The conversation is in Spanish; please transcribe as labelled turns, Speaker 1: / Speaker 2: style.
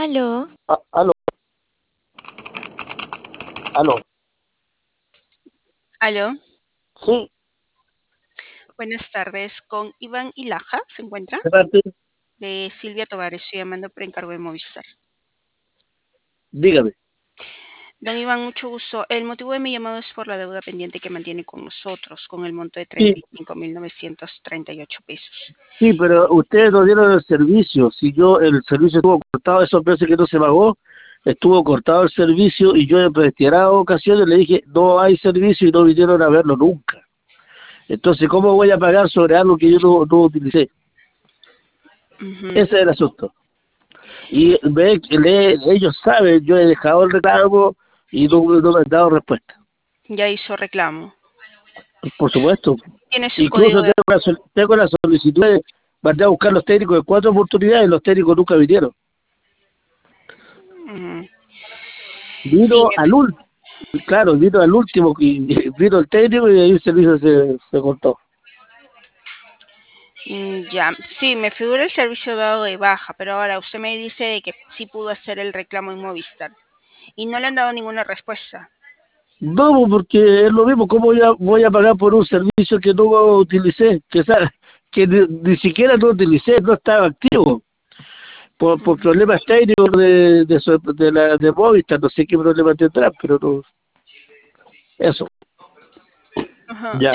Speaker 1: Aló,
Speaker 2: Aló, aló.
Speaker 3: Aló,
Speaker 2: Sí,
Speaker 3: buenas tardes. Con Iván Ilaja, ¿se encuentra?
Speaker 2: de parte,
Speaker 3: De Silvia Tovar, estoy llamando por encargo de Movistar.
Speaker 2: dígame.
Speaker 3: Don Iván, mucho gusto. El motivo de mi llamado es por la deuda pendiente que mantiene con nosotros, con el monto de
Speaker 2: Sí,
Speaker 3: 35.938 pesos.
Speaker 2: sí, pero ustedes no dieron el servicio. Si yo, el servicio estuvo cortado, esos meses que no se pagó, estuvo cortado el servicio y yo en reiteradas ocasiones le dije, no hay servicio y no vinieron a verlo nunca. Entonces, ¿cómo voy a pagar sobre algo que yo no utilicé?
Speaker 3: Ujú.
Speaker 2: Ese es el asunto. Y ellos saben, yo he dejado el reclamo y no me han dado respuesta.
Speaker 3: Ya hizo reclamo.
Speaker 2: Por supuesto.
Speaker 3: Tiene su
Speaker 2: Incluso
Speaker 3: código de...
Speaker 2: tengo la solicitud de mandar a buscar los técnicos de 4 oportunidades y los técnicos nunca vinieron.
Speaker 3: Ujú. Sí,
Speaker 2: Vino al último, claro, vino al último, y vino el técnico y ahí el servicio se cortó.
Speaker 3: ya. Sí, me figura el servicio dado de baja, pero ahora usted me dice de que sí pudo hacer el reclamo en Movistar y no le han dado ninguna respuesta.
Speaker 2: No, porque es lo mismo, ¿cómo voy a pagar por un servicio que no utilicé? Que ni siquiera no utilicé, no estaba activo. Por
Speaker 3: Ujú.
Speaker 2: problemas técnicos de Movistar, no sé qué problema tendrá, pero no, eso.
Speaker 3: Ajá.
Speaker 2: Ya.